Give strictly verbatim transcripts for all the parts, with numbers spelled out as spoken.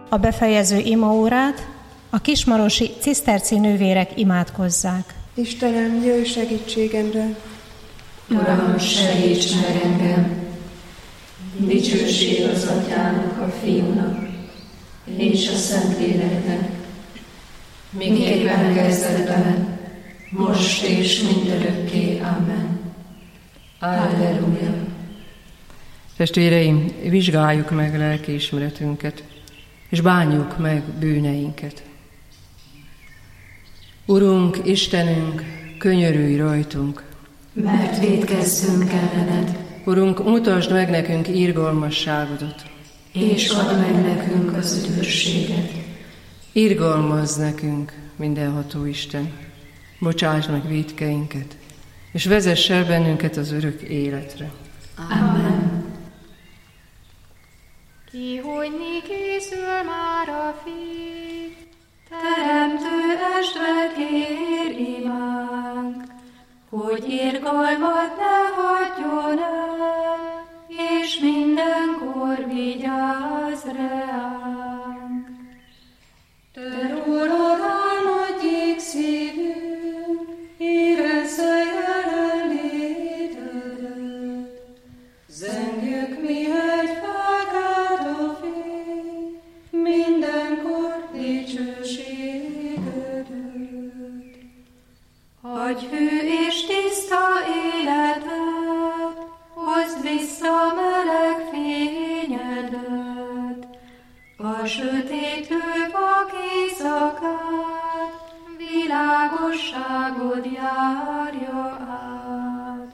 A befejező imaórát a kismarosi ciszterci nővérek imádkozzák. Istenem, jöjj segítségemre! Uram, segíts meg engem! Dicsőség az Atyának, a Fiúnak és a Szentléleknek, miképpen kezdetben, most és mindörökké. Amen. Alleluja. Testvéreim, vizsgáljuk meg lelkiismeretünket, és bánjuk meg bűneinket. Urunk, Istenünk, könyörülj rajtunk, mert vétkezzünk ellened. Urunk, mutasd meg nekünk irgalmasságodat, és add meg nekünk az üdvösséget. Irgalmazz nekünk, mindenható Isten, bocsáss meg vétkeinket, és vezess el bennünket az örök életre. Amen. Kihújni készül már a Fiú, Teremtő esd kér imánk, hogy irgalmat ne hagyjon el, és mindenkor vigyázz reánk. Te rólad álmodjék szívünk, érezze jelenlétedet. Zengjük mi egy felkelt a fény, mindenkor dicsőségedet. Adj hű és tiszta életet, hozd vissza meleg fényedet, a sötétlő vak éjszakát, világosságod járja át.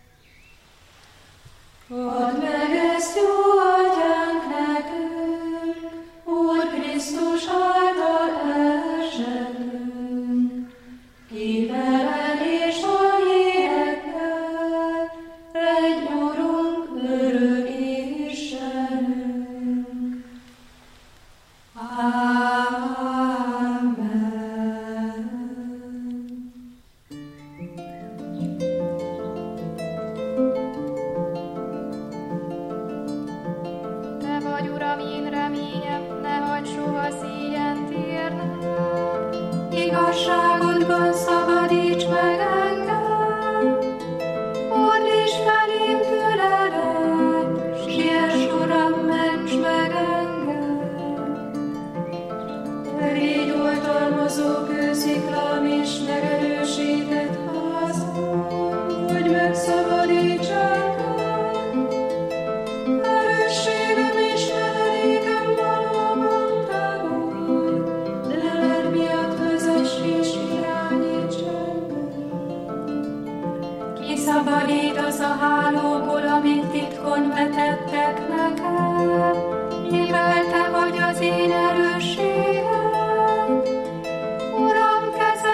Add meg ezt, jó Atyánk, nekünk, Úr Krisztus által esetünk, ki veled és a lélekkel, egy Urunk, örök Istenünk. Amen. Te vagy, Uram, én reményem, ne hagyd soha szíjen térnem. Igazságodban szabadíts meg engem, fordíts felém füledet, siess, Uram, ments meg engem. Te légy oltalmazó kősziklám és megerősített házam, hogy megszabadíts engem. Erősségem és menedékem valóban te vagy, leled miatt vezess és irányíts engem. Kiszabadítasz a hálóból, amit titkon vetettek nekem, mivel te vagy az én erősségem. Uram, kezed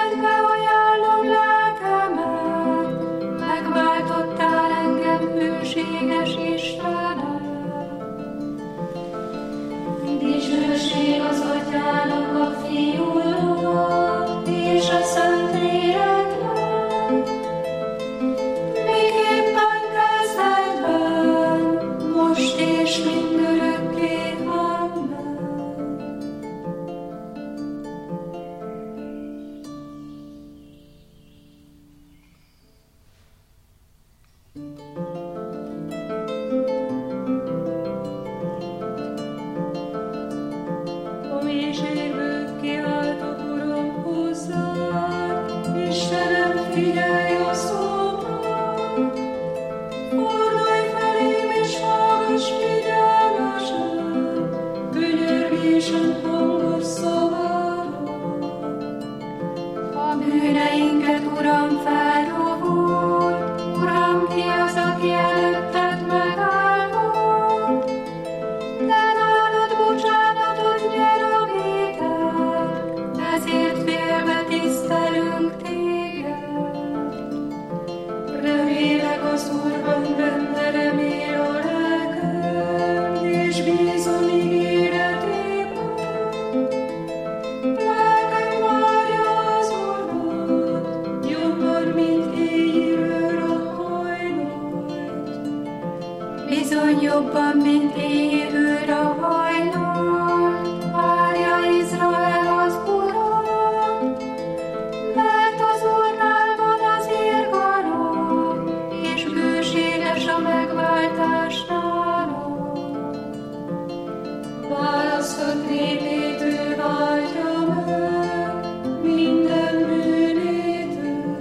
Megválasztott népét ő váltja meg minden bűnétől.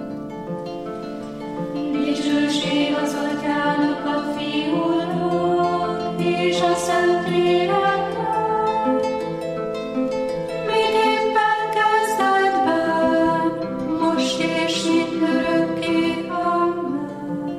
Dicsőség az Atyának, a Fiúnak és a Szentléleknek, miképpen kezdetben, most és mindörökké. Amen.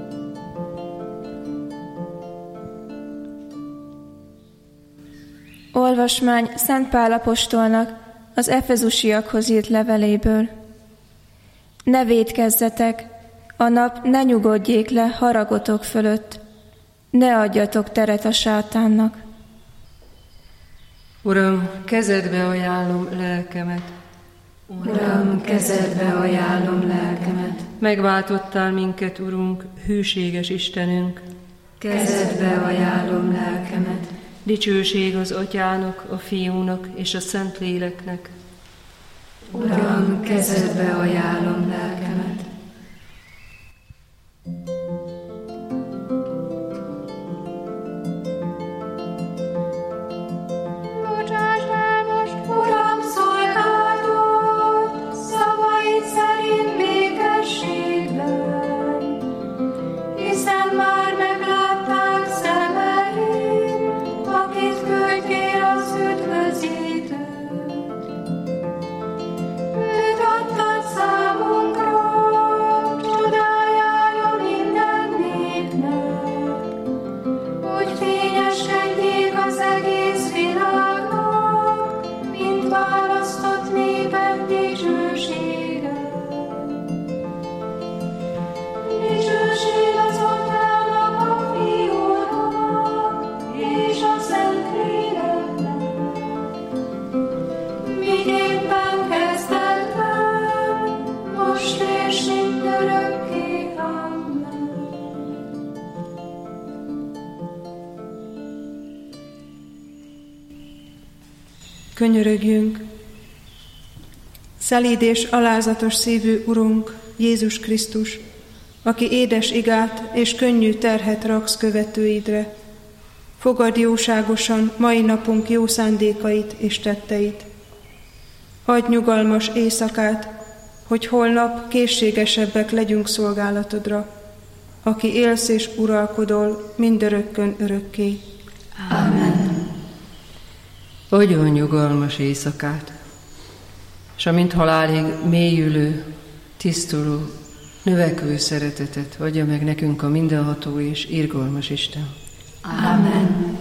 Olvasmány Szent Pál apostolnak az efezusiakhoz írt leveléből. Ne vétkezzetek, a nap ne nyugodjék le haragotok fölött, ne adjatok teret a sátánnak. Uram, kezedbe ajánlom lelkemet. Uram, kezedbe ajánlom lelkemet. Megváltottál minket, Urunk, hűséges Istenünk. Kezedbe ajánlom lelkemet. Dicsőség az Atyának, a Fiúnak és a Szentléleknek. Uram, kezedbe ajánlom lelkemet. Bocsáss el most, Uram, szolgáld szavaid szerint békességben, hiszen már meglátták szemeim, akit küldtél az üdvözítőt. Őt adtad számunkra, csodájára minden népnek, hogy fényeskedjék az egész világnak, mint választott népek dicsősége. Dicsőség az Atyának, a Fiúnak és a Szentléleknek, miképpen kezdetben, most és mindörökké. Amen. Könyörögjünk! Szelíd és alázatos szívű Urunk, Jézus Krisztus, aki édes igát és könnyű terhet raksz követőidre, fogadd jóságosan mai napunk jó szándékait és tetteit. Adj nyugalmas éjszakát, hogy holnap készségesebbek legyünk szolgálatodra, aki élsz és uralkodol mindörökkön örökké. Amen. Adjon nyugalmas éjszakát, s amint halálig mélyülő, tisztuló, növekvő szeretetet adja meg nekünk a mindenható és irgalmas Isten. Amen.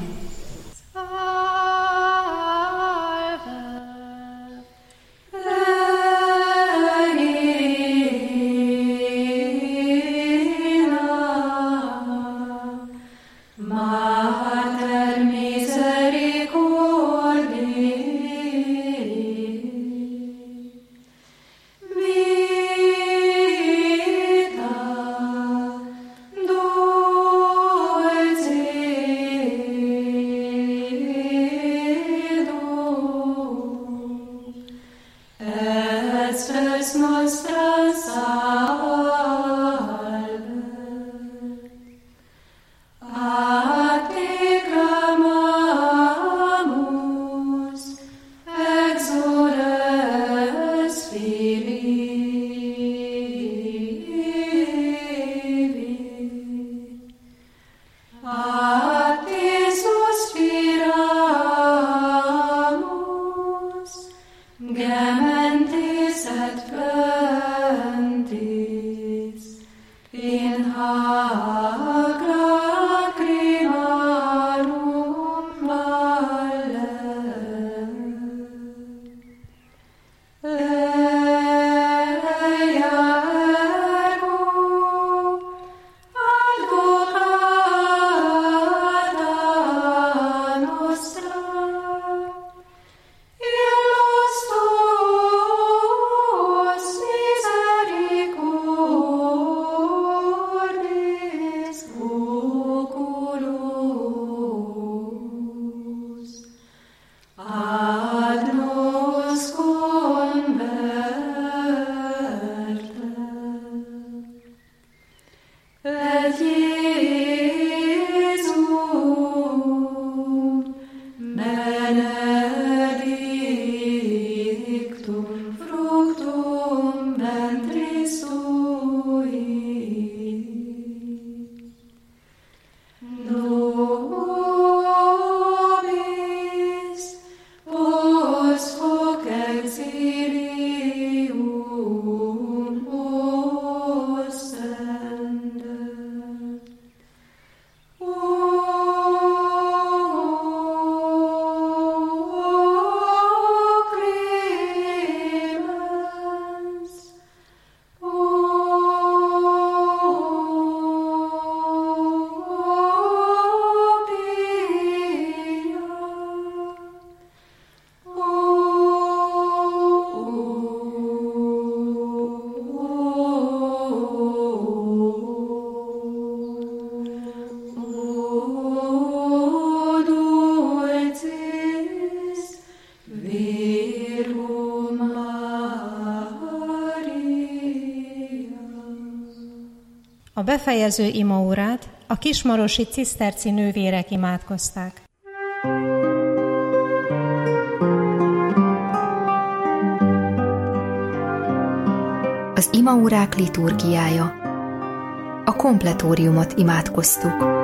Jézus, A befejező imaórát a kismarosi ciszterci nővérek imádkozták. Az imaórák liturgiája. A kompletóriumot imádkoztuk.